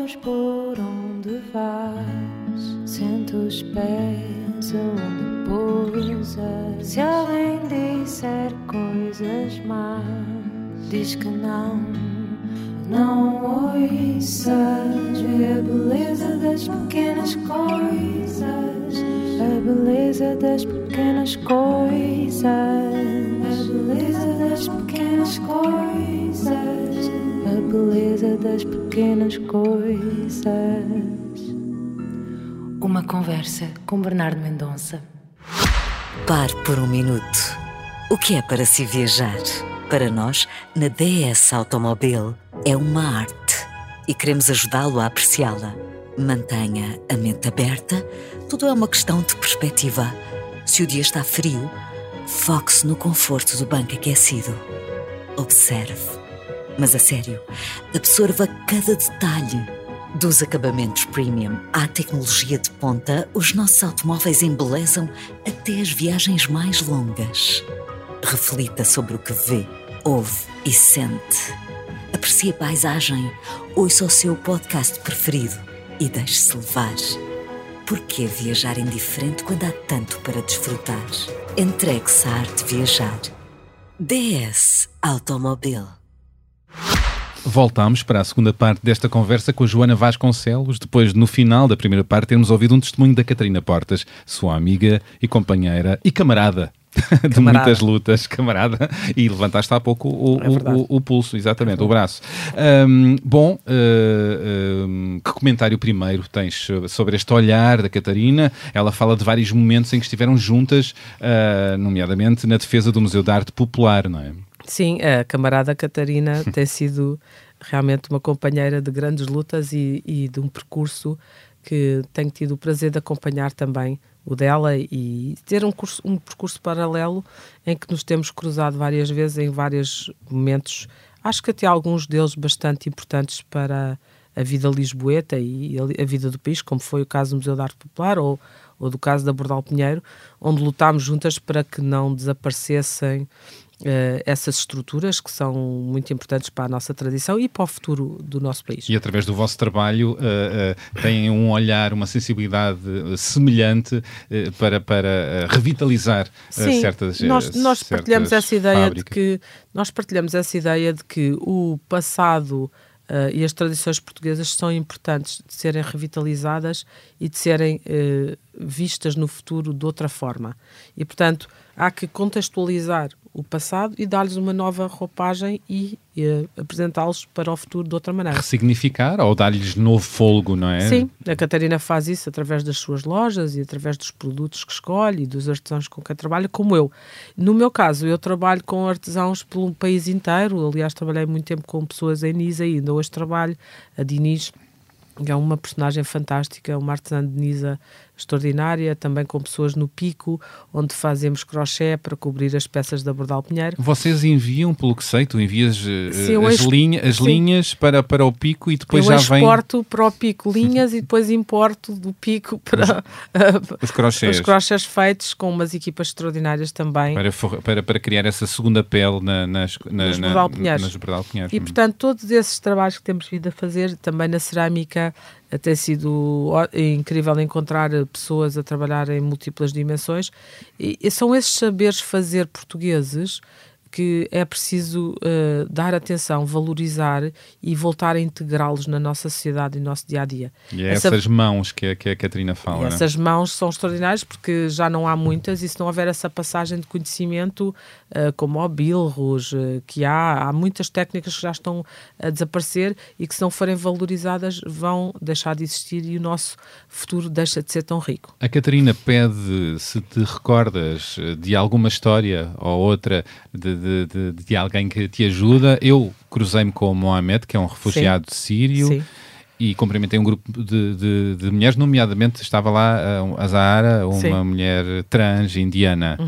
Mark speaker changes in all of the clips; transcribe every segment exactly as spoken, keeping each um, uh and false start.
Speaker 1: sabes por onde vais, sente os pés onde pousas. Se alguém disser coisas más, diz que não, não ouças. Vê a beleza das pequenas coisas, a beleza das pequenas coisas, a beleza das pequenas coisas, a beleza das pequenas coisas. Uma conversa com Bernardo Mendonça.
Speaker 2: Pare por um minuto. O que é para si viajar? Para nós, na D S Automobil, é uma arte e queremos ajudá-lo a apreciá-la. Mantenha a mente aberta, tudo é uma questão de perspectiva. Se o dia está frio, foque-se no conforto do banco aquecido. Observe, mas a sério, absorva cada detalhe. Dos acabamentos premium à tecnologia de ponta, os nossos automóveis embelezam até as viagens mais longas. Reflita sobre o que vê, ouve e sente. Aprecie a paisagem, ouça o seu podcast preferido e deixe-se levar. Por que viajar indiferente quando há tanto para desfrutar? Entregue-se à arte de viajar. D S Automobil.
Speaker 3: Voltámos para a segunda parte desta conversa com a Joana Vasconcelos, depois, no final da primeira parte, termos ouvido um testemunho da Catarina Portas, sua amiga e companheira e camarada. De
Speaker 4: Camarada.
Speaker 3: muitas lutas, camarada, e levantaste há pouco o,
Speaker 4: É
Speaker 3: o, o, o pulso, exatamente, é o braço. Um, bom, uh, um, que comentário primeiro tens sobre este olhar da Catarina? Ela fala de vários momentos em que estiveram juntas, uh, nomeadamente na defesa do Museu de Arte Popular, não é?
Speaker 4: Sim, a camarada Catarina tem sido realmente uma companheira de grandes lutas e, e de um percurso que tenho tido o prazer de acompanhar também o dela e ter um, curso, um percurso paralelo em que nos temos cruzado várias vezes em vários momentos, acho que até alguns deles bastante importantes para a vida lisboeta e a vida do país, como foi o caso do Museu de Arte Popular ou, ou do caso da Bordal Pinheiro, onde lutámos juntas para que não desaparecessem Uh, essas estruturas que são muito importantes para a nossa tradição e para o futuro do nosso país.
Speaker 3: E através do vosso trabalho uh, uh, têm um olhar, uma sensibilidade uh, semelhante uh, para, para uh, revitalizar uh,
Speaker 4: Sim,
Speaker 3: certas uh,
Speaker 4: nós, nós
Speaker 3: certas
Speaker 4: partilhamos essa ideia
Speaker 3: fábricas.
Speaker 4: de que nós partilhamos essa ideia de que o passado Uh, e as tradições portuguesas são importantes de serem revitalizadas e de serem uh, vistas no futuro de outra forma. E, portanto, há que contextualizar o passado e dar-lhes uma nova roupagem e uh, apresentá-los para o futuro de outra maneira.
Speaker 3: Ressignificar ou dar-lhes novo fôlego, não é?
Speaker 4: Sim, a Catarina faz isso através das suas lojas e através dos produtos que escolhe e dos artesãos com quem trabalha, como eu. No meu caso, eu trabalho com artesãos pelo país inteiro. Aliás, trabalhei muito tempo com pessoas em Nisa e ainda hoje trabalho. A Dinis é uma personagem fantástica, uma artesã de Nisa extraordinária, também com pessoas no Pico, onde fazemos crochê para cobrir as peças da Bordal Pinheiro.
Speaker 3: Vocês enviam, pelo que sei, tu envias uh,
Speaker 4: Sim,
Speaker 3: as,
Speaker 4: expo...
Speaker 3: linha, as linhas para, para o Pico e depois
Speaker 4: eu
Speaker 3: já vem...
Speaker 4: Eu exporto para o Pico linhas e depois importo do Pico para uh,
Speaker 3: os crochês.
Speaker 4: Os crochês feitos com umas equipas extraordinárias também.
Speaker 3: Para, for, para, para criar essa segunda pele na, nas, na,
Speaker 4: nas
Speaker 3: na,
Speaker 4: Bordal Pinheiros.
Speaker 3: Nas Bordal Pinheiros.
Speaker 4: E, portanto, todos esses trabalhos que temos vindo a fazer, também na cerâmica, tem sido incrível encontrar pessoas a trabalhar em múltiplas dimensões e, e são esses saberes fazer portugueses que é preciso uh, dar atenção, valorizar e voltar a integrá-los na nossa sociedade e no nosso dia-a-dia.
Speaker 3: E é
Speaker 4: Essa...
Speaker 3: essas mãos que a, que a Catarina fala.
Speaker 4: E essas mãos são extraordinárias porque já não há muitas e se não houver essa passagem de conhecimento uh, como o bilros, uh, que há, há muitas técnicas que já estão a desaparecer e que se não forem valorizadas vão deixar de existir e o nosso futuro deixa de ser tão rico.
Speaker 3: A Catarina pede se te recordas de alguma história ou outra de De, de, de alguém que te ajuda. Eu cruzei-me com o Mohamed, que é um refugiado
Speaker 4: Sim.
Speaker 3: sírio.
Speaker 4: Sim.
Speaker 3: E cumprimentei um grupo de, de, de mulheres, nomeadamente estava lá a, a Zahara, uma Sim. mulher trans indiana.
Speaker 4: Uhum.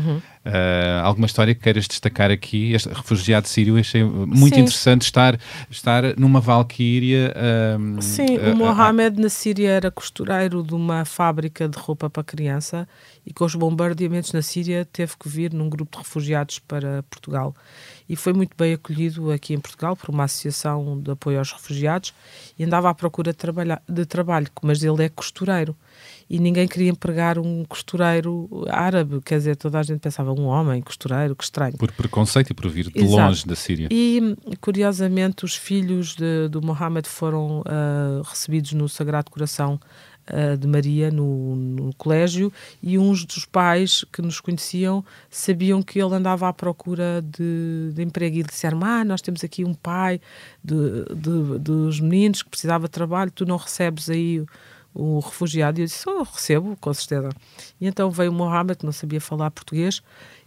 Speaker 3: Uh, alguma história que queiras destacar aqui? Este refugiado sírio, achei muito
Speaker 4: Sim.
Speaker 3: interessante estar, estar numa valquíria. Um,
Speaker 4: Sim,
Speaker 3: uh,
Speaker 4: o Mohamed na Síria era costureiro de uma fábrica de roupa para criança e com os bombardeamentos na Síria teve que vir num grupo de refugiados para Portugal. E foi muito bem acolhido aqui em Portugal por uma associação de apoio aos refugiados e andava à procura de, trabalha, de trabalho, mas ele é costureiro. E ninguém queria empregar um costureiro árabe, quer dizer, toda a gente pensava, um homem costureiro, que estranho.
Speaker 3: Por preconceito e por vir de
Speaker 4: Exato.
Speaker 3: longe da Síria.
Speaker 4: E, curiosamente, os filhos de, do Mohamed foram uh, recebidos no Sagrado Coração uh, de Maria, no, no colégio, e uns dos pais que nos conheciam sabiam que ele andava à procura de, de emprego e disseram, ah, nós temos aqui um pai de, de, dos meninos que precisava de trabalho, tu não recebes aí o refugiado? E eu disse, oh, eu recebo, com certeza. E então veio o Mohamed, que não sabia falar português,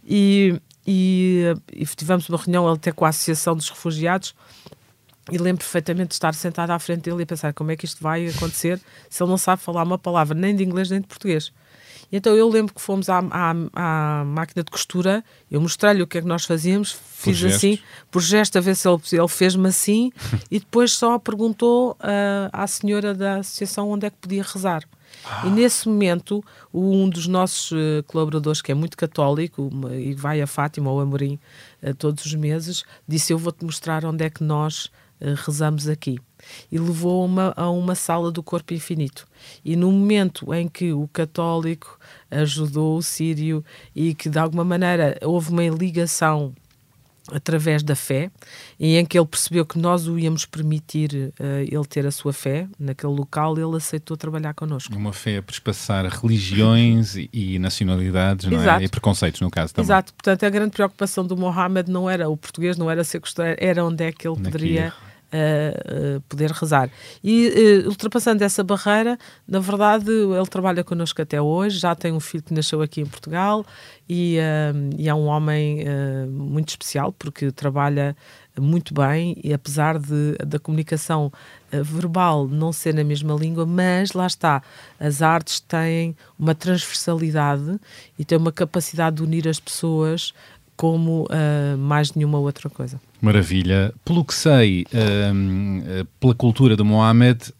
Speaker 4: e, e, e tivemos uma reunião até com a Associação dos Refugiados, e lembro perfeitamente de estar sentada à frente dele e pensar como é que isto vai acontecer se ele não sabe falar uma palavra nem de inglês nem de português. E então eu lembro que fomos à, à, à máquina de costura, eu mostrei-lhe o que é que nós fazíamos, fiz assim, por gesto, a ver se ele, ele fez-me assim, e depois só perguntou uh, à senhora da associação onde é que podia rezar. Ah. E nesse momento, um dos nossos uh, colaboradores, que é muito católico, uma, e vai a Fátima ou a Amorim uh, todos os meses, disse, eu vou-te mostrar onde é que nós uh, rezamos aqui. E levou uma, a uma sala do Corpo Infinito. E no momento em que o católico ajudou o sírio e que de alguma maneira houve uma ligação através da fé, e em que ele percebeu que nós o íamos permitir uh, ele ter a sua fé naquele local, ele aceitou trabalhar connosco.
Speaker 3: Uma fé a prespaçar religiões e, e nacionalidades, não é? E preconceitos, no caso também.
Speaker 4: Exato, portanto a grande preocupação do Mohamed não era o português, não era ser costureiro, era onde é que ele
Speaker 3: Naquilo.
Speaker 4: poderia Uh, uh, poder rezar. E uh, ultrapassando essa barreira, na verdade ele trabalha connosco até hoje, já tem um filho que nasceu aqui em Portugal e, uh, e é um homem uh, muito especial porque trabalha muito bem e apesar de, da comunicação uh, verbal não ser na mesma língua, mas lá está, as artes têm uma transversalidade e têm uma capacidade de unir as pessoas como uh, mais nenhuma outra coisa.
Speaker 3: Maravilha. Pelo que sei, um, pela cultura do Mohamed,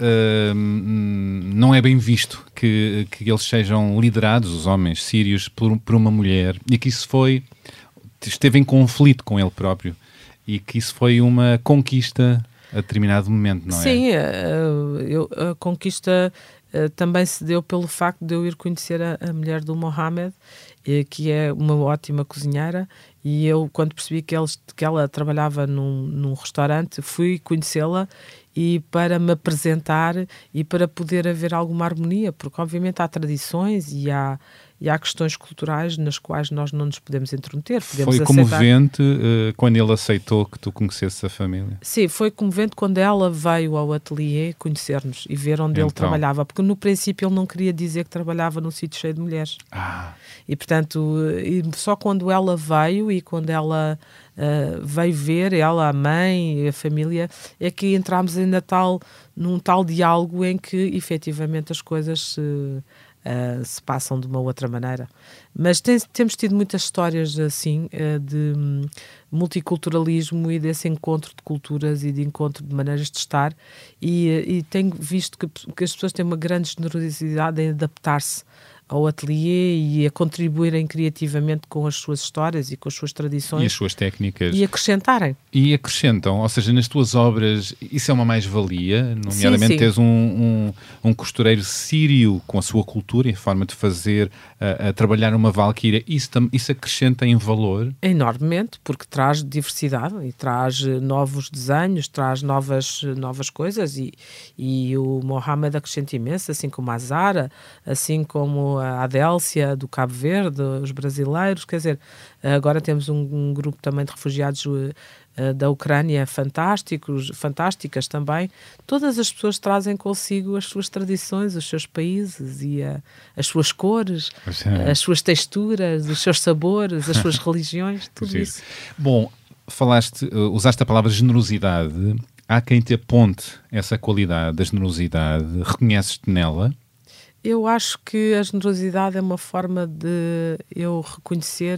Speaker 3: um, não é bem visto que, que eles sejam liderados, os homens sírios, por, por uma mulher, e que isso foi, esteve em conflito com ele próprio, e que isso foi uma conquista a determinado momento, não é?
Speaker 4: Sim, uh, eu, a conquista uh, também se deu pelo facto de eu ir conhecer a, a mulher do Mohamed, que é uma ótima cozinheira, e eu, quando percebi que, eles, que ela trabalhava num, num restaurante, fui conhecê-la e para me apresentar e para poder haver alguma harmonia, porque obviamente há tradições e há, e há questões culturais nas quais nós não nos podemos intrometer. Podemos
Speaker 3: foi
Speaker 4: aceitar...
Speaker 3: comovente uh, quando ele aceitou que tu conhecesses a família?
Speaker 4: Sim, foi comovente quando ela veio ao ateliê conhecer-nos e ver onde
Speaker 3: então.
Speaker 4: ele trabalhava, porque no princípio ele não queria dizer que trabalhava num sítio cheio de mulheres.
Speaker 3: Ah.
Speaker 4: E portanto, e só quando ela veio e quando ela uh, veio ver, ela, a mãe e a família, é que entramos em Natal num tal diálogo em que efetivamente as coisas se, uh, se passam de uma outra maneira. Mas tem, temos tido muitas histórias assim uh, de um, multiculturalismo e desse encontro de culturas e de encontro de maneiras de estar, e, e tenho visto que, que as pessoas têm uma grande generosidade em adaptar-se ao ateliê e a contribuírem criativamente com as suas histórias e com as suas tradições.
Speaker 3: E as suas técnicas.
Speaker 4: E acrescentarem.
Speaker 3: E acrescentam, ou seja, nas tuas obras, isso é uma mais-valia, nomeadamente tens um, um, um costureiro sírio com a sua cultura e a forma de fazer, a, a trabalhar uma valquíria, isso, isso acrescenta em valor?
Speaker 4: Enormemente, porque traz diversidade e traz novos desenhos, traz novas, novas coisas, e, e o Mohamed acrescenta imenso, assim como a Zara, assim como a Adélcia do Cabo Verde, os brasileiros, quer dizer, agora temos um, um grupo também de refugiados uh, da Ucrânia fantásticos, fantásticas também. Todas as pessoas trazem consigo as suas tradições, os seus países e a, as suas cores, é. as suas texturas, os seus sabores, as suas religiões, tudo isso.
Speaker 3: Bom, falaste, usaste a palavra generosidade. Há quem te aponte essa qualidade da generosidade. Reconheces-te nela?
Speaker 4: Eu acho que a generosidade é uma forma de eu reconhecer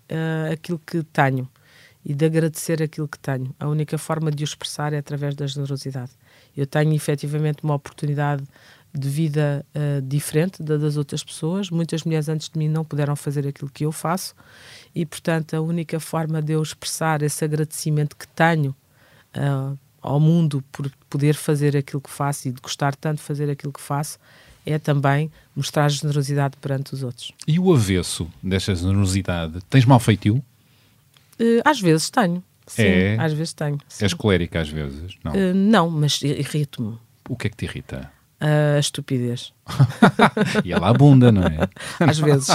Speaker 4: uh, aquilo que tenho e de agradecer aquilo que tenho. A única forma de o expressar é através da generosidade. Eu tenho efetivamente uma oportunidade de vida uh, diferente da das outras pessoas. Muitas mulheres antes de mim não puderam fazer aquilo que eu faço e, portanto, a única forma de eu expressar esse agradecimento que tenho uh, ao mundo por poder fazer aquilo que faço e de gostar tanto de fazer aquilo que faço é também mostrar generosidade perante os outros.
Speaker 3: E o avesso desta generosidade? Tens mau feitio?
Speaker 4: Uh, às vezes tenho. Sim,
Speaker 3: é?
Speaker 4: às vezes tenho. Sim.
Speaker 3: És colérica às vezes? Não,
Speaker 4: uh, não mas irrito-me.
Speaker 3: O que é que te irrita?
Speaker 4: A estupidez.
Speaker 3: E ela abunda, não é?
Speaker 4: Às vezes.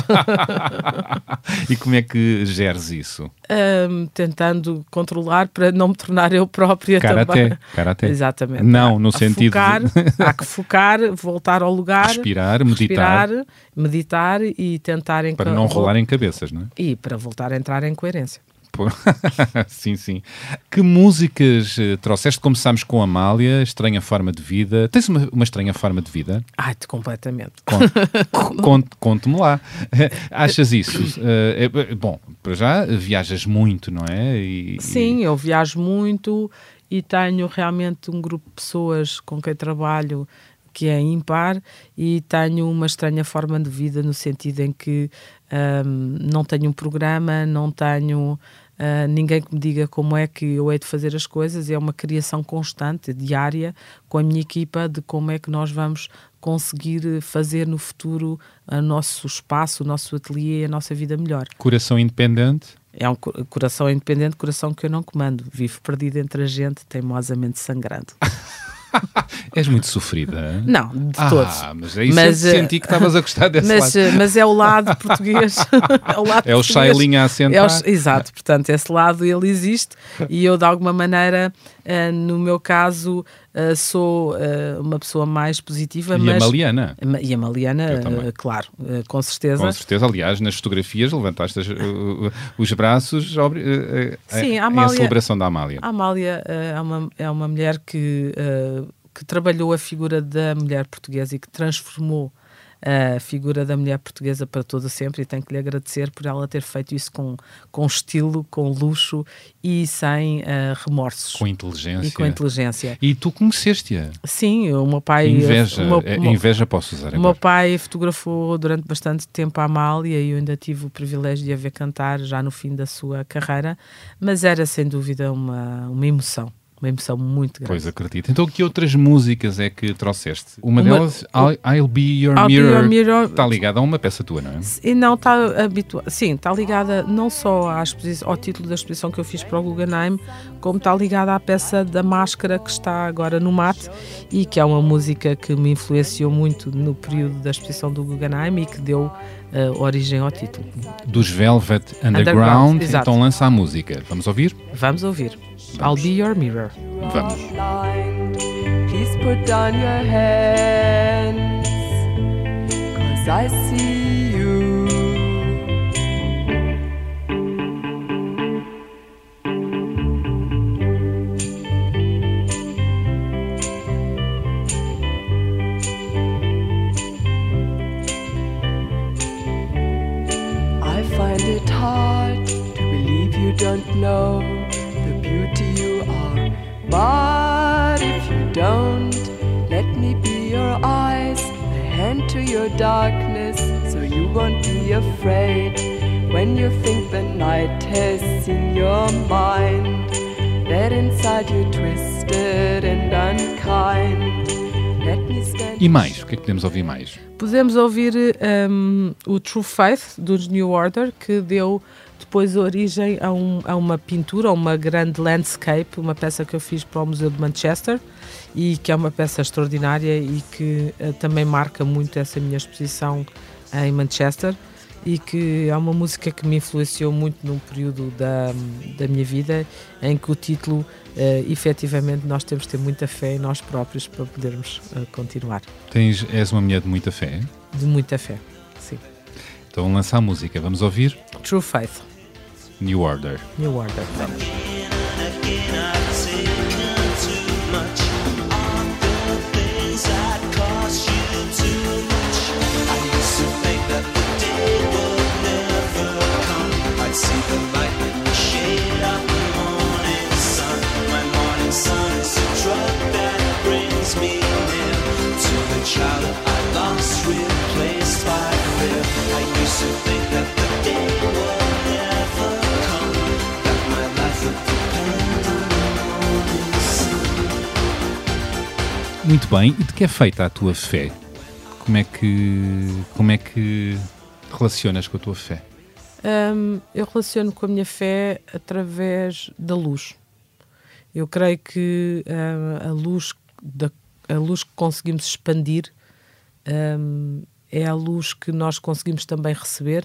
Speaker 3: E como é que geres isso?
Speaker 4: Um, tentando controlar para não me tornar eu própria também.
Speaker 3: Karaté.
Speaker 4: Exatamente.
Speaker 3: Não, no
Speaker 4: há
Speaker 3: sentido
Speaker 4: focar,
Speaker 3: de...
Speaker 4: Há que focar, voltar ao lugar.
Speaker 3: Respirar, meditar.
Speaker 4: Respirar, meditar e tentar... Em
Speaker 3: para não rolar em cabeças, não é?
Speaker 4: E para voltar a entrar em coerência.
Speaker 3: Sim, sim. Que músicas uh, trouxeste? Começámos com Amália, Estranha Forma de Vida. Tens uma, uma estranha forma de vida?
Speaker 4: Ai-te completamente.
Speaker 3: Conte, conte-me lá. Achas isso? Uh, é, bom, para já viajas muito, não é? E,
Speaker 4: sim,
Speaker 3: e...
Speaker 4: eu viajo muito e tenho realmente um grupo de pessoas com quem trabalho que é ímpar e tenho uma estranha forma de vida no sentido em que um, não tenho um programa, não tenho uh, ninguém que me diga como é que eu hei de fazer as coisas, é uma criação constante, diária, com a minha equipa de como é que nós vamos conseguir fazer no futuro o nosso espaço, o nosso ateliê, a nossa vida melhor.
Speaker 3: Coração independente?
Speaker 4: É um coração independente, coração que eu não comando, vivo perdido entre a gente, teimosamente sangrando.
Speaker 3: És muito sofrida.
Speaker 4: Não, de
Speaker 3: ah,
Speaker 4: todos.
Speaker 3: Mas é isso
Speaker 4: mas,
Speaker 3: eu senti que estavas a gostar desse
Speaker 4: mas,
Speaker 3: lado.
Speaker 4: Mas é o lado português. é o, lado
Speaker 3: é o chailinho a assentar.
Speaker 4: É o, exato, portanto, esse lado ele existe e eu, de alguma maneira, uh, no meu caso, uh, sou uh, uma pessoa mais positiva.
Speaker 3: E
Speaker 4: mas,
Speaker 3: a Maliana.
Speaker 4: E a Maliana, uh, claro, uh, com certeza.
Speaker 3: Com certeza, aliás, nas fotografias levantaste as, uh, os braços uh, uh,
Speaker 4: Sim,
Speaker 3: uh,
Speaker 4: a Amália,
Speaker 3: em celebração da Amália.
Speaker 4: A Amália uh, é, uma, é uma mulher que... Uh, que trabalhou a figura da mulher portuguesa e que transformou a figura da mulher portuguesa para todo sempre, e tenho que lhe agradecer por ela ter feito isso com, com estilo, com luxo e sem uh, remorsos.
Speaker 3: Com inteligência.
Speaker 4: E com inteligência.
Speaker 3: E tu conheceste-a?
Speaker 4: Sim, o meu pai...
Speaker 3: Inveja,
Speaker 4: o meu,
Speaker 3: é, inveja posso usar agora.
Speaker 4: O meu pai fotografou durante bastante tempo a Amália e eu ainda tive o privilégio de a ver cantar já no fim da sua carreira, mas era sem dúvida uma, uma emoção. Uma emoção muito grande.
Speaker 3: Pois, acredito. Então, que outras músicas é que trouxeste? Uma, uma delas, I'll, I'll Be Your
Speaker 4: I'll
Speaker 3: Mirror,
Speaker 4: be your mirror.
Speaker 3: Está ligada a uma peça tua, não é?
Speaker 4: E não está habituada. Sim, está ligada não só à exposição, ao título da exposição que eu fiz para o Guggenheim, como está ligada à peça da Máscara que está agora no MAT e que é uma música que me influenciou muito no período da exposição do Guggenheim e que deu uh, origem ao título.
Speaker 3: Dos Velvet Underground,
Speaker 4: Underground,
Speaker 3: então lança a música. Vamos ouvir?
Speaker 4: Vamos ouvir. Vamos. I'll Be Your Mirror.
Speaker 3: Vamos.
Speaker 5: Please put down your hands, 'cause I see you. I find it hard to believe you don't know the beauty you are, but if you don't, let me be your eyes, a hand to your darkness, so you won't be afraid when you think the night has seen your mind, that inside you twisted and unkind. Let me stand.
Speaker 3: E mais? O que é que podemos ouvir mais?
Speaker 4: Podemos ouvir um, o True Faith dos New Order, que deu depois origem a, um, a uma pintura, a uma grande landscape, uma peça que eu fiz para o Museu de Manchester e que é uma peça extraordinária e que uh, também marca muito essa minha exposição em Manchester e que é uma música que me influenciou muito num período da, da minha vida em que o título, uh, efetivamente, nós temos de ter muita fé em nós próprios para podermos uh, continuar.
Speaker 3: Tens, és uma mulher de muita fé?
Speaker 4: De muita fé, sim.
Speaker 3: Então lança a música, vamos ouvir?
Speaker 4: True Faith.
Speaker 3: New Order.
Speaker 4: New Order, vamos.
Speaker 6: See child I lost, replaced by fear. I used to think that the day would never come, that my life would depend on the morning sun.
Speaker 3: Muito bem, e de que é feita a tua fé? Como é que, como é que te relacionas com a tua fé?
Speaker 4: Um, eu relaciono com a minha fé através da luz. Eu creio que uh, a, luz da, a luz que conseguimos expandir um, é a luz que nós conseguimos também receber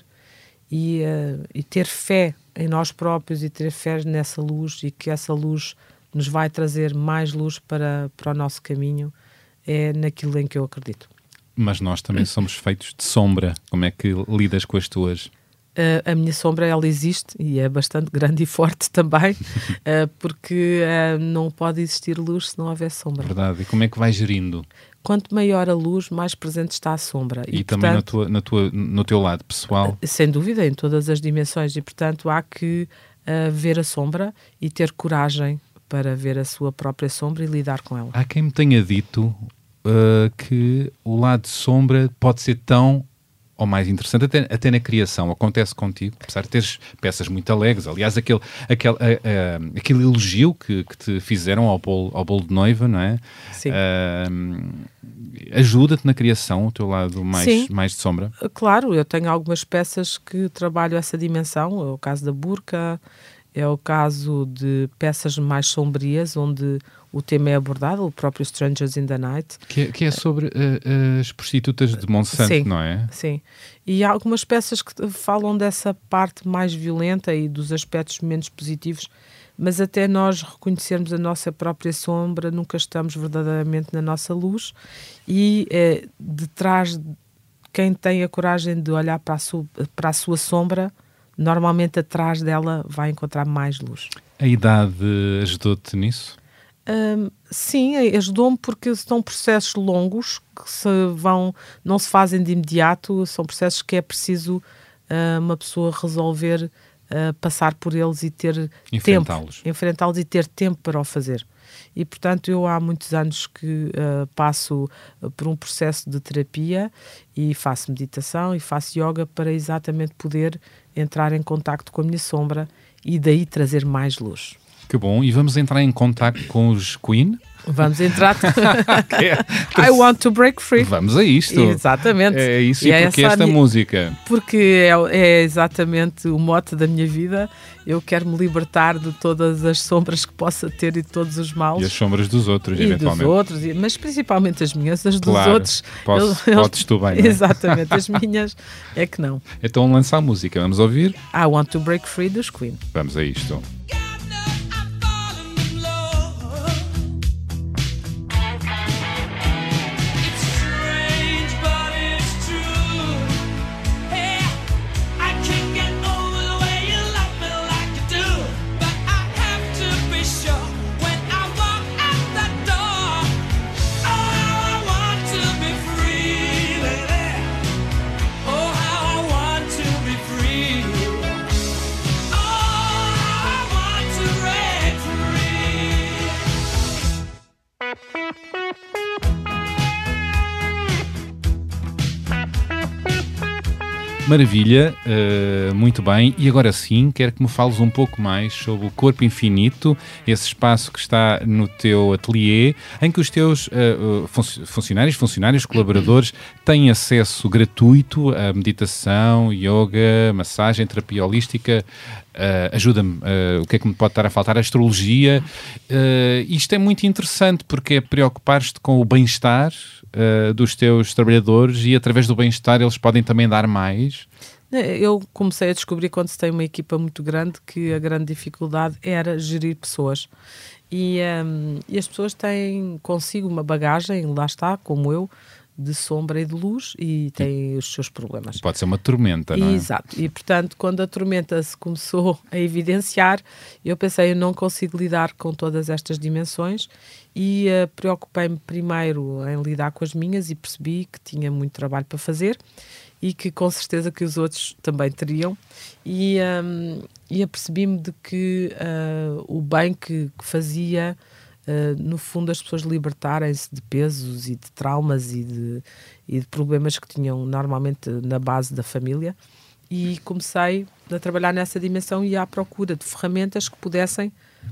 Speaker 4: e, uh, e ter fé em nós próprios e ter fé nessa luz, e que essa luz nos vai trazer mais luz para, para o nosso caminho, é naquilo em que eu acredito.
Speaker 3: Mas nós também somos feitos de sombra. Como é que lidas com as tuas?
Speaker 4: Uh, a minha sombra, ela existe e é bastante grande e forte também, uh, porque uh, não pode existir luz se não houver sombra.
Speaker 3: Verdade. E como é que vais gerindo?
Speaker 4: Quanto maior a luz, mais presente está a sombra.
Speaker 3: E, e também portanto, na tua, na tua, no teu lado pessoal?
Speaker 4: Uh, sem dúvida, em todas as dimensões. E, portanto, há que uh, ver a sombra e ter coragem para ver a sua própria sombra e lidar com ela.
Speaker 3: Há quem me tenha dito uh, que o lado de sombra pode ser tão ou mais interessante, até, até na criação. Acontece contigo, apesar de teres peças muito alegres. Aliás, aquele, aquele, uh, uh, aquele elogio que, que te fizeram ao bolo, ao bolo de noiva, não é?
Speaker 4: Sim.
Speaker 3: Uh, ajuda-te na criação, o teu lado mais, mais de sombra?
Speaker 4: Claro, eu tenho algumas peças que trabalham essa dimensão. É o caso da burca, é o caso de peças mais sombrias, onde o tema é abordado, o próprio Strangers in the Night.
Speaker 3: Que é, que é sobre uh, as prostitutas de Monsanto,
Speaker 4: sim,
Speaker 3: não é?
Speaker 4: Sim, e há algumas peças que falam dessa parte mais violenta e dos aspectos menos positivos, mas até nós reconhecermos a nossa própria sombra, nunca estamos verdadeiramente na nossa luz, e eh, detrás, quem tem a coragem de olhar para a, sua, para a sua sombra, normalmente atrás dela vai encontrar mais luz.
Speaker 3: A idade ajudou-te nisso?
Speaker 4: Um, sim, ajudou-me, porque são processos longos que se vão, não se fazem de imediato, são processos que é preciso uh, uma pessoa resolver, uh, passar por eles e ter
Speaker 3: enfrentá-los.
Speaker 4: tempo, enfrentá-los e ter tempo para o fazer. E, portanto, eu há muitos anos que uh, passo uh, por um processo de terapia e faço meditação e faço yoga para exatamente poder entrar em contacto com a minha sombra e daí trazer mais luz.
Speaker 3: Que bom. E vamos entrar em contacto com os Queen?
Speaker 4: Vamos entrar. I want to break free.
Speaker 3: Vamos a isto.
Speaker 4: Exatamente.
Speaker 3: É isso.
Speaker 4: E,
Speaker 3: e
Speaker 4: é
Speaker 3: porque esta
Speaker 4: minha...
Speaker 3: música?
Speaker 4: Porque é, é exatamente o mote da minha vida. Eu quero me libertar de todas as sombras que possa ter e de todos os males.
Speaker 3: E as sombras dos outros,
Speaker 4: e
Speaker 3: eventualmente.
Speaker 4: Dos outros, mas principalmente as minhas. As dos
Speaker 3: claro,
Speaker 4: outros.
Speaker 3: Posso,
Speaker 4: eles,
Speaker 3: podes tu bem, não é?
Speaker 4: Exatamente. As minhas é que não.
Speaker 3: Então lança a música. Vamos ouvir?
Speaker 4: I want to break free dos Queen.
Speaker 3: Vamos a isto. Maravilha, uh, muito bem. E agora sim, quero que me fales um pouco mais sobre o Corpo Infinito, esse espaço que está no teu ateliê, em que os teus uh, fun- funcionários, funcionários, colaboradores têm acesso gratuito a meditação, yoga, massagem, terapia holística. Uh, ajuda-me, uh, o que é que me pode estar a faltar? A astrologia. Uh, isto é muito interessante porque é preocupar-te com o bem-estar uh, dos teus trabalhadores, e através do bem-estar eles podem também dar mais.
Speaker 4: Eu comecei a descobrir, quando se tem uma equipa muito grande, que a grande dificuldade era gerir pessoas. E, um, e as pessoas têm consigo uma bagagem, lá está, como eu, de sombra e de luz, e têm os seus problemas.
Speaker 3: Pode ser uma tormenta, não é?
Speaker 4: Exato. E, portanto, quando a tormenta se começou a evidenciar, eu pensei, eu não consigo lidar com todas estas dimensões, e uh, preocupei-me primeiro em lidar com as minhas, e percebi que tinha muito trabalho para fazer, e que com certeza que os outros também teriam, e, um, e apercebi-me de que uh, o bem que, que fazia uh, no fundo, as pessoas libertarem-se de pesos e de traumas e de, e de problemas que tinham normalmente na base da família. E comecei a trabalhar nessa dimensão e à procura de ferramentas que pudessem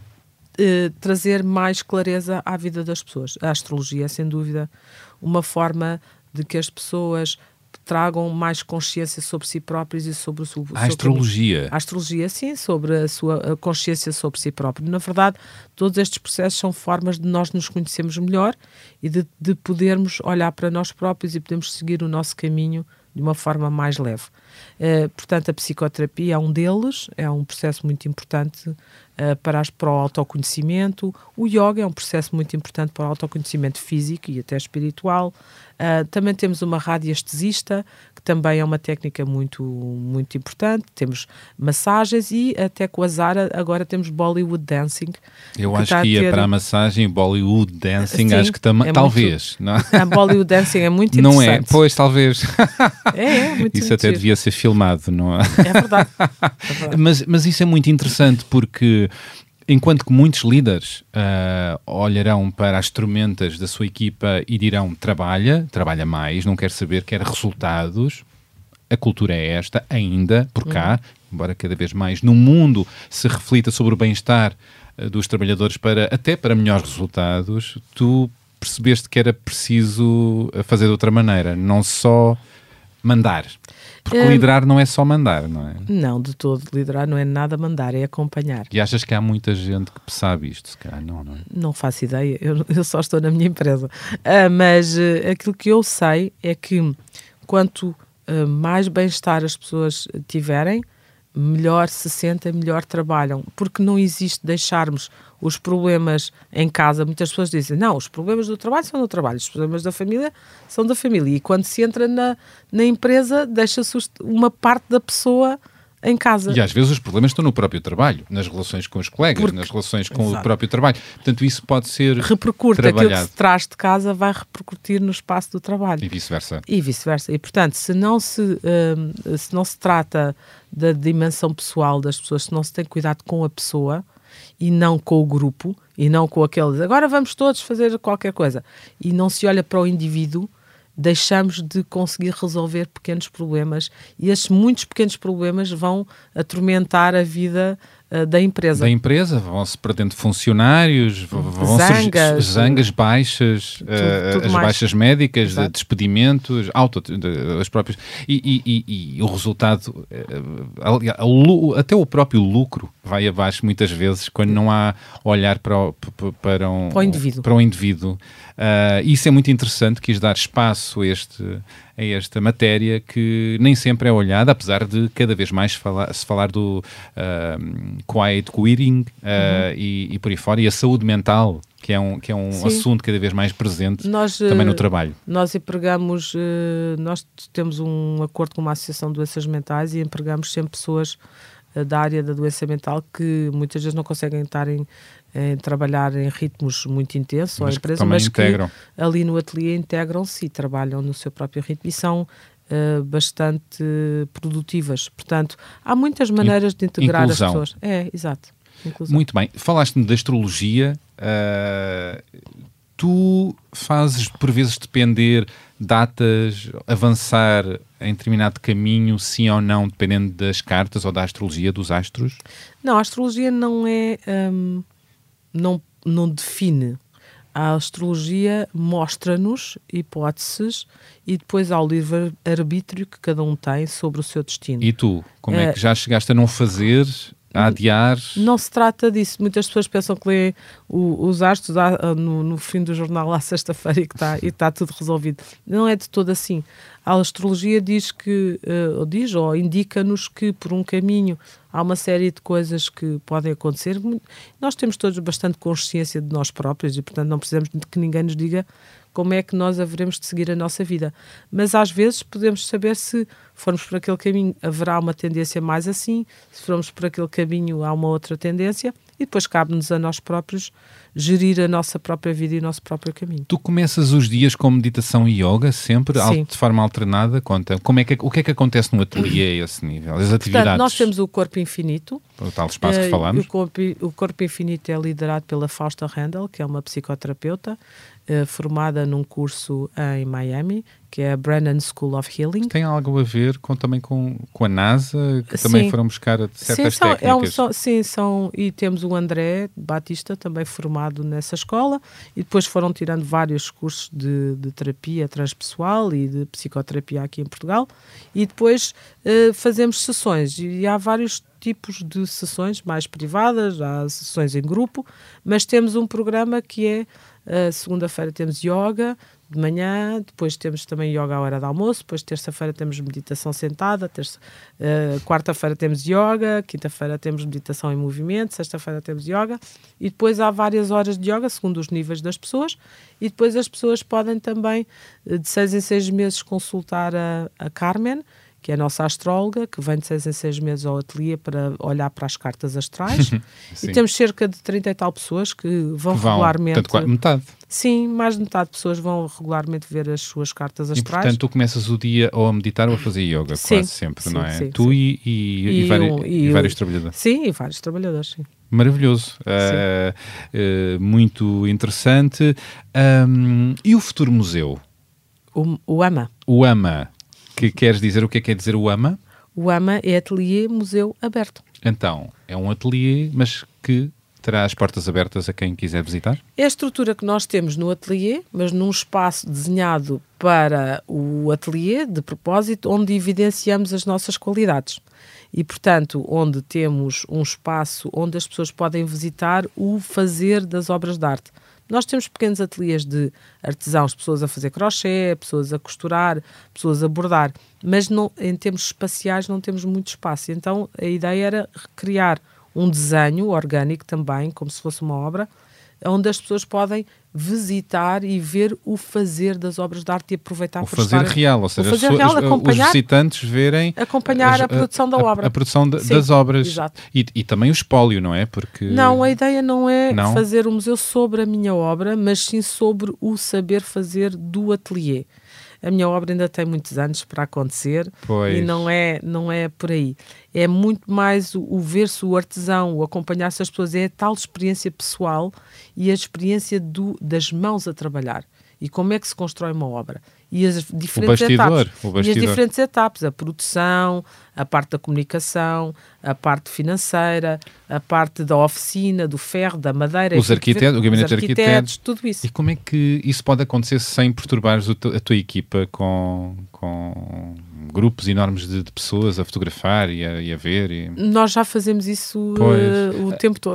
Speaker 4: uh, trazer mais clareza à vida das pessoas. A astrologia é, sem dúvida, uma forma de que as pessoas tragam mais consciência sobre si próprios e sobre o seu...
Speaker 3: A astrologia?
Speaker 4: A astrologia, sim, sobre a sua a consciência sobre si próprio. Na verdade, todos estes processos são formas de nós nos conhecermos melhor e de, de podermos olhar para nós próprios e podermos seguir o nosso caminho de uma forma mais leve. Uh, portanto, a psicoterapia é um deles, é um processo muito importante uh, para, as, para o autoconhecimento. O yoga é um processo muito importante para o autoconhecimento físico e até espiritual. Uh, também temos uma radiestesista, que também é uma técnica muito, muito importante. Temos massagens e até com a Zara agora temos Bollywood Dancing.
Speaker 3: Eu
Speaker 4: que
Speaker 3: acho
Speaker 4: está
Speaker 3: que ia
Speaker 4: ter...
Speaker 3: para a massagem Bollywood Dancing,
Speaker 4: Sim,
Speaker 3: acho que tam...
Speaker 4: é
Speaker 3: talvez.
Speaker 4: Muito...
Speaker 3: Não?
Speaker 4: A Bollywood Dancing é muito
Speaker 3: Não é?
Speaker 4: interessante.
Speaker 3: Pois, talvez.
Speaker 4: É, é muito
Speaker 3: Isso até
Speaker 4: giro.
Speaker 3: devia ser filmado, não é?
Speaker 4: É verdade. É verdade.
Speaker 3: mas, mas isso é muito interessante porque enquanto que muitos líderes uh, olharão para as tormentas da sua equipa e dirão trabalha, trabalha mais, não quer saber, quer resultados, a cultura é esta ainda, por cá, uhum. embora cada vez mais no mundo se reflita sobre o bem-estar uh, dos trabalhadores para, até para melhores resultados, tu percebeste que era preciso fazer de outra maneira, não só mandar. Porque
Speaker 4: um,
Speaker 3: liderar não é só mandar, não é?
Speaker 4: Não, de todo. Liderar não é nada mandar, é acompanhar.
Speaker 3: E achas que há muita gente que sabe isto? Se calhar não, não é?
Speaker 4: Não faço ideia, eu, eu só estou na minha empresa. Uh, mas uh, aquilo que eu sei é que quanto uh, mais bem-estar as pessoas tiverem, melhor se sentem, melhor trabalham. Porque não existe deixarmos os problemas em casa. Muitas pessoas dizem, não, os problemas do trabalho são do trabalho, os problemas da família são da família. E quando se entra na, na empresa, deixa-se uma parte da pessoa em casa.
Speaker 3: E às vezes os problemas estão no próprio trabalho, nas relações com os colegas, Porque, nas relações com exato. o próprio trabalho. Portanto, isso pode ser
Speaker 4: repercute,
Speaker 3: trabalhado.
Speaker 4: Aquilo que se traz de casa vai repercutir no espaço do trabalho.
Speaker 3: E vice-versa.
Speaker 4: E vice-versa. E, portanto, se não se, uh, se não se trata da dimensão pessoal das pessoas, se não se tem cuidado com a pessoa e não com o grupo, e não com aqueles, agora vamos todos fazer qualquer coisa, e não se olha para o indivíduo, deixamos de conseguir resolver pequenos problemas e esses muitos pequenos problemas vão atormentar a vida uh, da empresa.
Speaker 3: Da empresa, vão-se perdendo funcionários, vão
Speaker 4: zangas,
Speaker 3: zangas baixas, tudo, uh, tudo as mais. baixas médicas, de despedimentos, auto, de, as próprias... E, e, e, e o resultado, uh, até o próprio lucro vai abaixo muitas vezes quando não há olhar para o, para um,
Speaker 4: para o indivíduo.
Speaker 3: Para o indivíduo. Uh, isso é muito interessante, quis dar espaço a, este, a esta matéria que nem sempre é olhada, apesar de cada vez mais fala, se falar do uh, quiet quitting uh, uhum. e, e por aí fora, e a saúde mental, que é um, que é um assunto cada vez mais presente nós, também no trabalho.
Speaker 4: Nós empregamos, nós temos um acordo com uma associação de doenças mentais e empregamos sempre pessoas da área da doença mental que muitas vezes não conseguem estar em, em trabalhar em ritmos muito intensos ou
Speaker 3: mas
Speaker 4: a empresa,
Speaker 3: que
Speaker 4: mas
Speaker 3: integram.
Speaker 4: que ali no ateliê integram-se e trabalham no seu próprio ritmo e são uh, bastante produtivas. Portanto, há muitas maneiras de integrar
Speaker 3: Inclusão.
Speaker 4: as pessoas. É, exato. Inclusão.
Speaker 3: Muito bem. Falaste-me da astrologia. Uh, tu fazes, por vezes, depender datas, avançar em determinado caminho, sim ou não, dependendo das cartas ou da astrologia, dos astros?
Speaker 4: Não, a astrologia não é... Um, não, não define. A astrologia mostra-nos hipóteses e depois há o livre-arbítrio que cada um tem sobre o seu destino.
Speaker 3: E tu? Como é, é que já chegaste a não fazer... a adiar?
Speaker 4: Não se trata disso. Muitas pessoas pensam que lêem o, os astros no, no fim do jornal à sexta-feira e que está e está tudo resolvido. Não é de todo assim. A astrologia diz que, uh, ou diz, ou indica-nos que por um caminho há uma série de coisas que podem acontecer. Nós temos todos bastante consciência de nós próprios e, portanto, não precisamos de que ninguém nos diga como é que nós haveremos de seguir a nossa vida. Mas às vezes podemos saber se formos por aquele caminho haverá uma tendência mais assim, se formos por aquele caminho há uma outra tendência, e e depois cabe-nos a nós próprios gerir a nossa própria vida e o nosso próprio caminho.
Speaker 3: Tu começas os dias com meditação e yoga sempre,
Speaker 4: Sim.
Speaker 3: al- de forma alternada? Conta. Como é que, o que é que acontece no ateliê a esse nível? As atividades?
Speaker 4: Portanto, nós temos o Corpo Infinito.
Speaker 3: O tal espaço que
Speaker 4: Eh,
Speaker 3: falámos.
Speaker 4: O corpo, o Corpo Infinito é liderado pela Fausta Handel, que é uma psicoterapeuta eh, formada num curso em Miami, que é a Brennan School of Healing.
Speaker 3: Tem algo a ver com, também com, com a NASA, que também
Speaker 4: Sim.
Speaker 3: foram buscar certas
Speaker 4: Sim, são, é um,
Speaker 3: técnicas?
Speaker 4: são, sim, são, e temos o André Batista, também formado nessa escola, e depois foram tirando vários cursos de, de terapia transpessoal e de psicoterapia aqui em Portugal, e depois eh, fazemos sessões, e há vários tipos de sessões mais privadas, há sessões em grupo, mas temos um programa que é, uh, segunda-feira temos yoga de manhã, depois temos também yoga à hora do almoço, depois terça-feira temos meditação sentada, terça, uh, quarta-feira temos yoga, quinta-feira temos meditação em movimento, sexta-feira temos yoga, e depois há várias horas de yoga, segundo os níveis das pessoas, e depois as pessoas podem também, uh, de seis em seis meses, consultar a, a Carmen, que é a nossa astróloga, que vem de seis em seis meses ao ateliê para olhar para as cartas astrais. E temos cerca de trinta e tal pessoas que vão,
Speaker 3: Que vão,
Speaker 4: regularmente...
Speaker 3: portanto, qua- metade.
Speaker 4: Sim, mais de metade de pessoas vão regularmente ver as suas cartas
Speaker 3: E
Speaker 4: astrais.
Speaker 3: portanto tu começas o dia ou a meditar ou a fazer yoga,
Speaker 4: Sim,
Speaker 3: quase sempre,
Speaker 4: sim,
Speaker 3: não é?
Speaker 4: sim,
Speaker 3: tu
Speaker 4: sim.
Speaker 3: E, e, e,
Speaker 4: E
Speaker 3: vari-
Speaker 4: o-
Speaker 3: e
Speaker 4: e o-
Speaker 3: vários trabalhadores.
Speaker 4: Sim, e vários trabalhadores, sim.
Speaker 3: Maravilhoso. Ah, ah, muito interessante. Ahm, e o futuro museu?
Speaker 4: O, o AMA.
Speaker 3: O AMA. Que queres dizer o que é que quer dizer o AMA?
Speaker 4: O AMA é Ateliê Museu Aberto.
Speaker 3: Então, é um ateliê, mas que terá as portas abertas a quem quiser visitar?
Speaker 4: É a estrutura que nós temos no ateliê, mas num espaço desenhado para o ateliê, de propósito, onde evidenciamos as nossas qualidades. E, portanto, onde temos um espaço onde as pessoas podem visitar o fazer das obras de arte. Nós temos pequenos ateliês de artesãos, pessoas a fazer crochê, pessoas a costurar, pessoas a bordar, mas não, em termos espaciais não temos muito espaço. Então a ideia era criar um desenho orgânico também, como se fosse uma obra, onde as pessoas podem visitar e ver o fazer das obras de arte e aproveitar
Speaker 3: O
Speaker 4: por
Speaker 3: fazer
Speaker 4: estarem-
Speaker 3: real, ou seja,
Speaker 4: o fazer
Speaker 3: as
Speaker 4: real,
Speaker 3: pessoas-
Speaker 4: acompanhar,
Speaker 3: os visitantes verem
Speaker 4: acompanhar
Speaker 3: as-
Speaker 4: a produção da obra.
Speaker 3: A, produção de-
Speaker 4: Sim,
Speaker 3: das obras.
Speaker 4: exato.
Speaker 3: E, e também o espólio, não é? Porque
Speaker 4: Não, a ideia não é
Speaker 3: Não?
Speaker 4: fazer um museu sobre a minha obra, mas sim sobre o saber fazer do ateliê. A minha obra ainda tem muitos anos para acontecer
Speaker 3: Pois.
Speaker 4: e não é, não é por aí. É muito mais o, o ver-se o artesão, o acompanhar-se as pessoas, é a tal experiência pessoal e a experiência do, das mãos a trabalhar. E como é que se constrói uma obra. E as diferentes
Speaker 3: bastidor,
Speaker 4: etapas.
Speaker 3: o
Speaker 4: E as
Speaker 3: bastidor.
Speaker 4: diferentes etapas. A produção, a parte da comunicação, a parte financeira, a parte da oficina, do ferro, da madeira.
Speaker 3: Os
Speaker 4: enfim,
Speaker 3: arquitetos, o gabinete
Speaker 4: os
Speaker 3: de arquitetos.
Speaker 4: tudo isso.
Speaker 3: E como é que isso pode acontecer sem perturbares o teu- a tua equipa com, com grupos enormes de, de pessoas a fotografar e a, e a ver? E...
Speaker 4: Nós já fazemos isso
Speaker 3: Pois.
Speaker 4: eh, o tempo todo.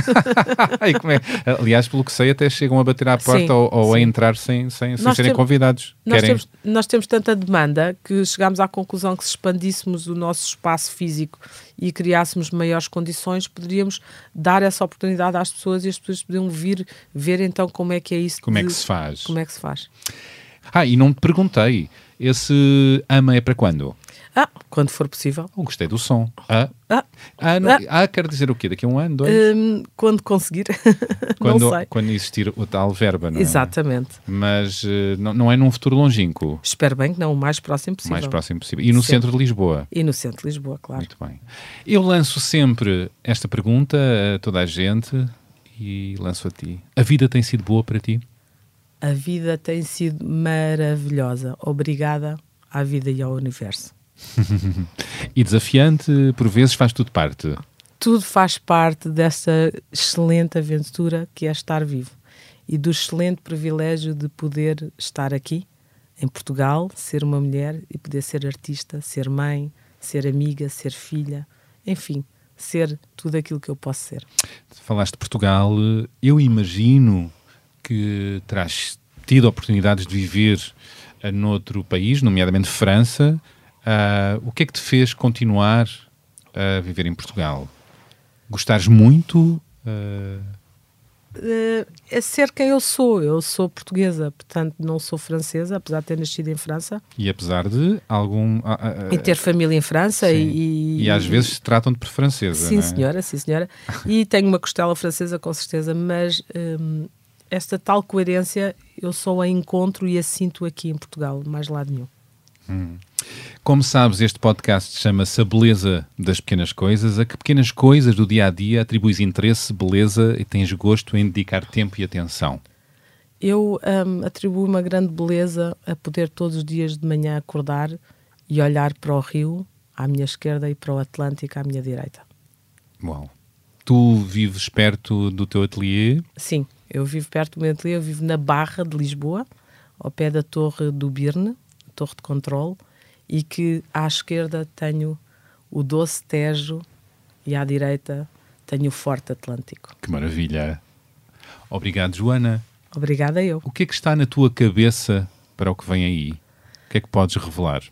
Speaker 3: E como é? Aliás, pelo que sei, até chegam a bater à porta
Speaker 4: Sim,
Speaker 3: ou, ou a
Speaker 4: sim.
Speaker 3: entrar sem, sem, sem
Speaker 4: Nós
Speaker 3: serem
Speaker 4: tem-
Speaker 3: convidados.
Speaker 4: Nós
Speaker 3: Querem...
Speaker 4: temos, nós temos tanta demanda que chegámos à conclusão que se expandíssemos o nosso espaço físico e criássemos maiores condições, poderíamos dar essa oportunidade às pessoas e as pessoas podiam vir ver então como é que é isso.
Speaker 3: Como é
Speaker 4: de-
Speaker 3: que se faz?
Speaker 4: Como é que se faz.
Speaker 3: Ah, e não te perguntei, esse AMA é para quando?
Speaker 4: Ah, quando for possível.
Speaker 3: Oh, gostei do som. Ah,
Speaker 4: Ah,
Speaker 3: ah, não, ah, quer dizer o quê? Daqui a um ano, dois?
Speaker 4: hum, quando conseguir.
Speaker 3: quando,
Speaker 4: não sei.
Speaker 3: quando existir o tal verba, não é?
Speaker 4: Exatamente.
Speaker 3: Mas eh, não, não é num futuro longínquo,
Speaker 4: Espero bem que não, o mais próximo
Speaker 3: o
Speaker 4: possível.
Speaker 3: mais próximo possível. E no
Speaker 4: Sim.
Speaker 3: centro de Lisboa.
Speaker 4: E no centro de Lisboa, claro.
Speaker 3: Muito bem. Eu lanço sempre esta pergunta a toda a gente e lanço a ti. A vida tem sido boa para ti?
Speaker 4: A vida tem sido maravilhosa. Obrigada à vida e ao universo.
Speaker 3: E desafiante, por vezes faz tudo parte.
Speaker 4: Tudo faz parte dessa excelente aventura que é estar vivo e do excelente privilégio de poder estar aqui, em Portugal, ser uma mulher e poder ser artista, ser mãe, ser amiga, ser filha, enfim, ser tudo aquilo que eu posso ser.
Speaker 3: Falaste de Portugal, eu imagino que terás tido oportunidades de viver uh, noutro país, nomeadamente França. Uh, o que é que te fez continuar a viver em Portugal? Gostares muito? Uh,
Speaker 4: Uh, é ser quem eu sou. Eu sou portuguesa, portanto não sou francesa, apesar de ter nascido em França.
Speaker 3: E apesar de algum... Uh, uh,
Speaker 4: e ter família em França. E,
Speaker 3: e às vezes se tratam-te por francesa,
Speaker 4: sim,
Speaker 3: não é?
Speaker 4: senhora, sim, senhora. E tenho uma costela francesa, com certeza, mas um, esta tal coerência eu só a encontro e a sinto aqui em Portugal, mais lado nenhum.
Speaker 3: Hum. Como sabes, este podcast chama-se A Beleza das Pequenas Coisas. A que pequenas coisas do dia-a-dia atribuis interesse, beleza e tens gosto em dedicar tempo e atenção?
Speaker 4: Eu um, atribuo uma grande beleza a poder todos os dias de manhã acordar e olhar para o rio à minha esquerda e para o Atlântico à minha direita.
Speaker 3: Uau! Tu vives perto do teu ateliê?
Speaker 4: Sim, eu vivo perto do meu ateliê, eu vivo na Barra de Lisboa, ao pé da Torre do Birne, Torre de Controle, e que à esquerda tenho o doce Tejo e à direita tenho o Forte Atlântico.
Speaker 3: Que maravilha! Obrigado, Joana.
Speaker 4: Obrigada eu.
Speaker 3: O que é que está na tua cabeça para o que vem aí? O que é que podes revelar?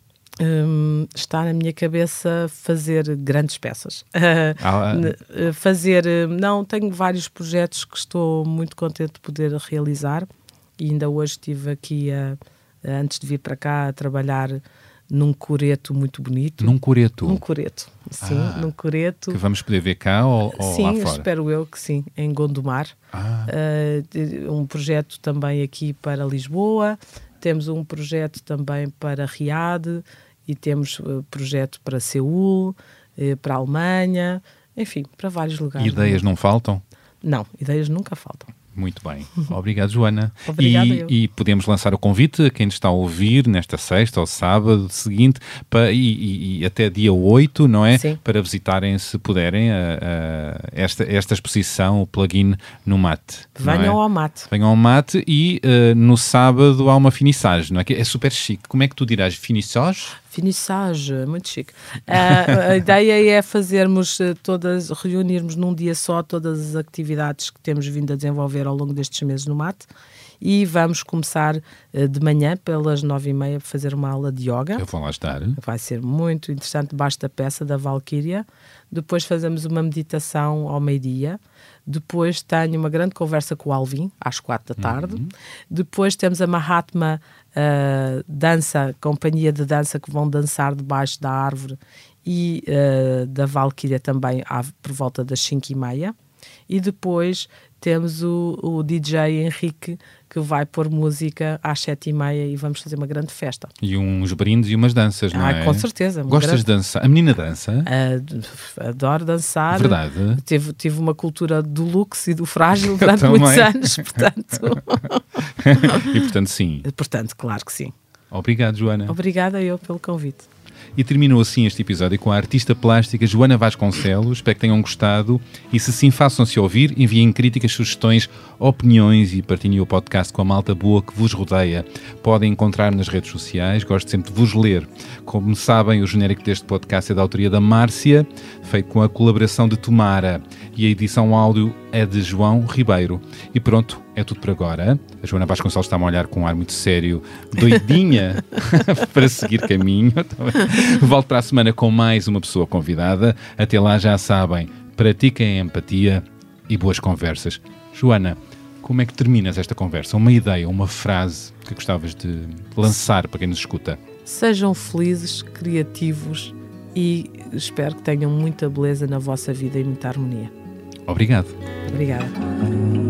Speaker 4: Hum, está na minha cabeça fazer grandes peças.
Speaker 3: Ah,
Speaker 4: fazer... Não, tenho vários projetos que estou muito contente de poder realizar e ainda hoje estive aqui, a, antes de vir para cá, a trabalhar num coreto muito bonito.
Speaker 3: Num coreto?
Speaker 4: Num coreto, sim,
Speaker 3: ah,
Speaker 4: num coreto.
Speaker 3: Que vamos poder ver cá ou, ou
Speaker 4: sim,
Speaker 3: lá fora?
Speaker 4: espero eu que sim, em Gondomar.
Speaker 3: Ah.
Speaker 4: Uh, um projeto também aqui para Lisboa, temos um projeto também para Riad e temos uh, projeto para Seul, uh, para a Alemanha, enfim, para vários lugares.
Speaker 3: Ideias não faltam?
Speaker 4: Não, ideias nunca faltam.
Speaker 3: Muito bem. Obrigado, Joana.
Speaker 4: Obrigada
Speaker 3: e,
Speaker 4: eu.
Speaker 3: e podemos lançar o convite a quem nos está a ouvir nesta sexta ou sábado seguinte para, e, e, e até dia oito, não é?
Speaker 4: Sim.
Speaker 3: Para visitarem, se puderem, a, a, esta, esta exposição, o plugin no mate.
Speaker 4: Venham
Speaker 3: não é?
Speaker 4: ao mate.
Speaker 3: Venham ao mate e uh, no sábado há uma finissage, não é? Que é super chique. Como é que tu dirás? Finissage?
Speaker 4: Finissage, muito chique. Uh, a ideia é fazermos uh, todas, reunirmos num dia só todas as atividades que temos vindo a desenvolver ao longo destes meses no mate e vamos começar uh, de manhã pelas nove e meia a fazer uma aula de yoga.
Speaker 3: Eu vou lá estar.
Speaker 4: Vai ser muito interessante, basta a peça da Valkyria. Depois fazemos uma meditação ao meio-dia. Depois tenho uma grande conversa com o Alvin, às quatro da tarde. Uhum. Depois temos a Mahatma uh, Dança, companhia de dança que vão dançar debaixo da árvore e uh, da Valkyria também à, por volta das cinco e meia. E depois temos o, o D J Henrique que vai pôr música às sete e meia e vamos fazer uma grande festa.
Speaker 3: E uns brindes e umas danças, não
Speaker 4: ah,
Speaker 3: é?
Speaker 4: Com certeza.
Speaker 3: Gostas
Speaker 4: grande...
Speaker 3: de dançar? A menina dança?
Speaker 4: Uh, adoro dançar.
Speaker 3: Verdade.
Speaker 4: Tive, tive uma cultura do luxo e do frágil durante muitos anos, portanto...
Speaker 3: E portanto sim.
Speaker 4: Portanto, claro que sim.
Speaker 3: Obrigado, Joana.
Speaker 4: Obrigada eu pelo convite.
Speaker 3: E terminou assim este episódio com a artista plástica Joana Vasconcelos. Espero que tenham gostado e se sim, façam-se ouvir, enviem críticas, sugestões, opiniões e partilhem o podcast com a malta boa que vos rodeia. Podem encontrar nas redes sociais, gosto sempre de vos ler. Como sabem, o genérico deste podcast é da autoria da Márcia, feito com a colaboração de Tomara, e a edição áudio é de João Ribeiro. E pronto, é tudo por agora. A Joana Vasconcelos está-me a olhar com um ar muito sério, doidinha, para seguir caminho. Volto para a semana com mais uma pessoa convidada. Até lá, já sabem, pratiquem a empatia e boas conversas. Joana, como é que terminas esta conversa? Uma ideia, uma frase que gostavas de lançar para quem nos escuta?
Speaker 4: Sejam felizes, criativos e espero que tenham muita beleza na vossa vida e muita harmonia.
Speaker 3: Obrigado.
Speaker 4: Obrigada.